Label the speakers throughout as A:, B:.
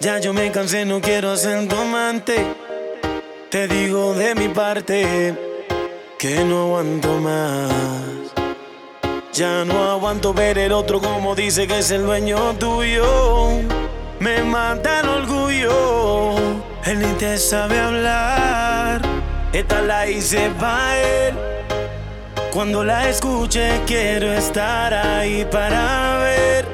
A: Ya yo me cansé, no quiero ser tu amante. Te digo de mi parte que no aguanto más. Ya no aguanto ver el otro como dice que es el dueño tuyo. Me mata el orgullo. Él ni te sabe hablar. Esta la hice pa' él. Cuando la escuche quiero estar ahí para ver.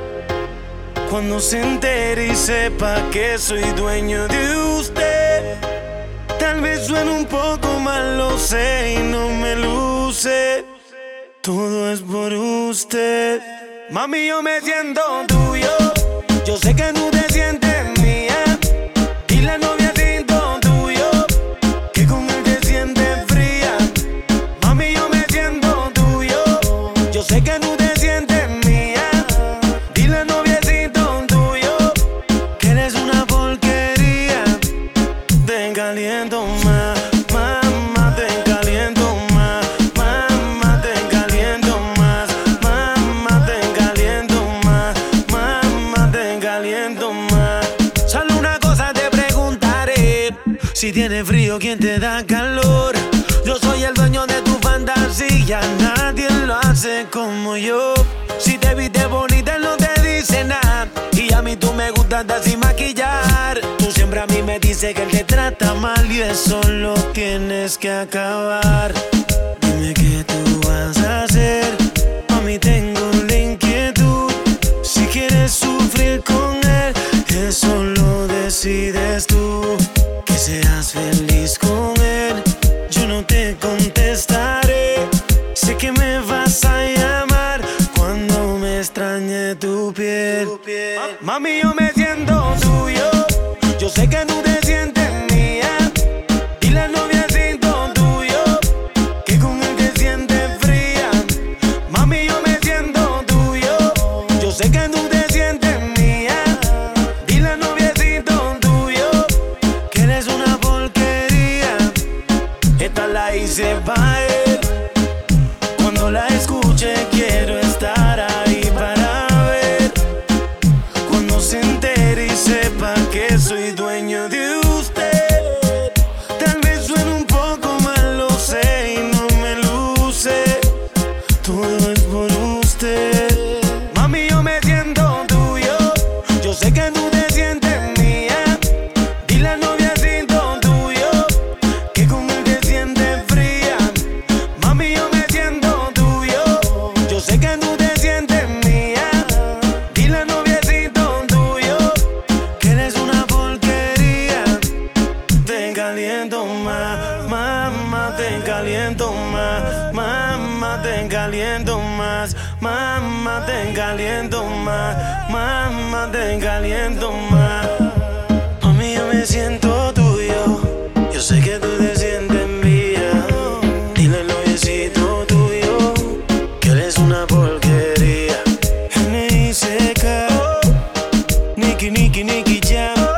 A: Cuando se entere y sepa que soy dueño de usted. Tal vez suene un poco mal, lo sé, y no me luce. Todo es por usted. Mami, yo me siento tuyo. Yo sé que tú te sientes mía. Y la novia siento tuyo, que con él te sientes fría. Mami, yo me siento tuyo. Yo sé que tú te sientes mía. Dile noviecito tuyo que eres una porquería. Te caliento más, mamá, te caliento más. Mamá, te caliento más. Mamá, te caliento más. Mamá, te caliento más. Solo una cosa te preguntaré: si tienes frío, ¿quién te da calor? Yo soy el dueño de tu fantasía, nadie lo hace como yo. Si te viste bonita, él no te dice nada. Y a mí tú me gustas sin maquillar. Tú siempre a mí me dices que él te trata mal, y eso lo tienes que acabar. Dime qué tú vas a hacer. Mami, tengo la inquietud. Si quieres sufrir con él, eso lo decides tú. Que seas feliz con él, yo no te contestaré. Sé que me vas a llamar cuando me extrañe tu piel. Mami, yo me siento tuyo. Yo sé que tú te sientes mía. Y la novia siento tuyo, que con él te sientes fría. Mami, yo me siento tuyo. Yo sé que tú te sientes mía. Y la novia siento tuyo, que eres una porquería. Esta la hice pa' él. Cuando la escuche quiero estar ahí para ver. Cuando se entere y sepa que soy dueño de usted. Tal vez suene un poco mal, lo sé, y no me luce. Todo es por usted. Mami, yo me siento tuyo. Yo sé que tú te sientes mía. Y la novia siento tuyo, que con él te sientes fría. Mami, yo me siento tuyo. Yo sé que tú te sientes mía. Y la novia siento tuyo, que eres una porquería. Te caliento más, mamá, te caliento más. Mamá, te caliento más. Mamá, te caliento más. Mamá, te caliento más. Mami, yo me siento tuyo. Yo sé que tú te sientes mía. Dile al noviecito tuyo que eres una porquería. N.I.C.K. Nicky, Nicky, Nicky Jam.